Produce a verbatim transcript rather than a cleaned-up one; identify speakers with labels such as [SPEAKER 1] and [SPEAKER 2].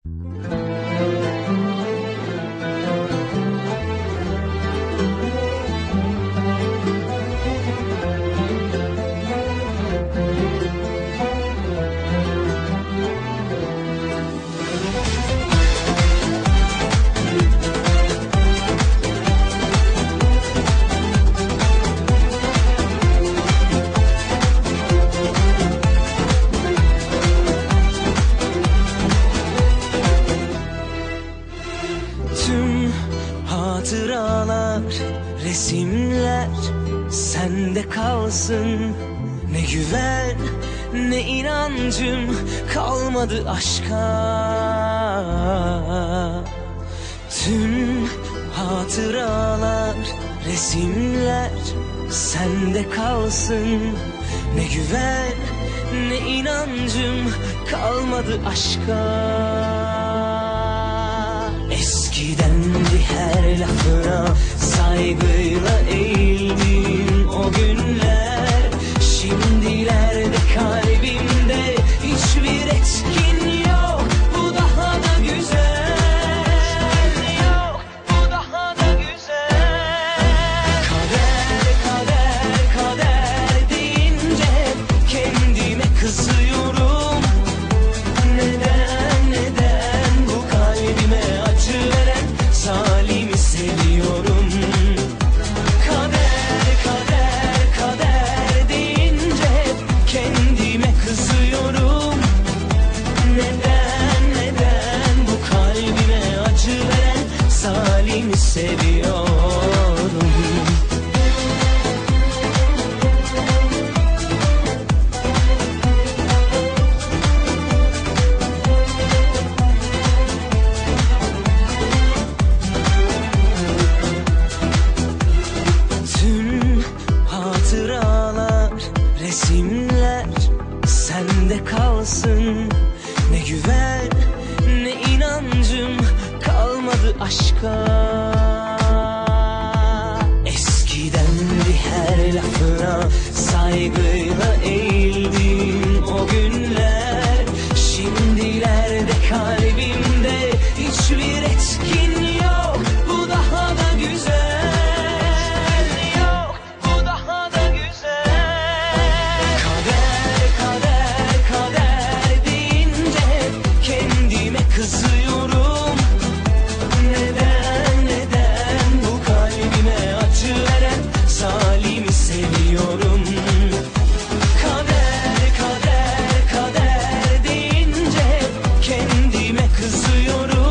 [SPEAKER 1] Tüm hatıralar, resimler sende kalsın. Ne güven, ne inancım kalmadı aşka. Tüm hatıralar, resimler sende kalsın. Ne güven, ne inancım kalmadı aşka. Eskidendi her lafına saygıyla eğildiğim o günler. Şimdilerde kalbimde hiçbir etkin yok. Bu daha da güzel. Yok, bu daha da güzel. Kader, kader, kader deyince kendime kızıyorum. Neden, neden bu kalbime acı veren zalimi seviyorum. Kader, kader, kader deyince kendime kızıyorum. Neden, neden bu kalbime acı veren zalimi seviyorum. Tüm hatıralar, resimler sende kalsın. Ne güven, ne inancım kalmadı aşka. Eskidendi her lafına saygıyla eğildiğim o günler. Şimdilerde kalbimde hiçbir etkin yok. Bu daha da güzel. Yok, bu daha da güzel. Kader, kader, kader deyince kendime kızıyorum. Neden, neden bu kalbime acı veren zalimi seviyorum. Kader, kader, kader deyince kendime kızıyorum.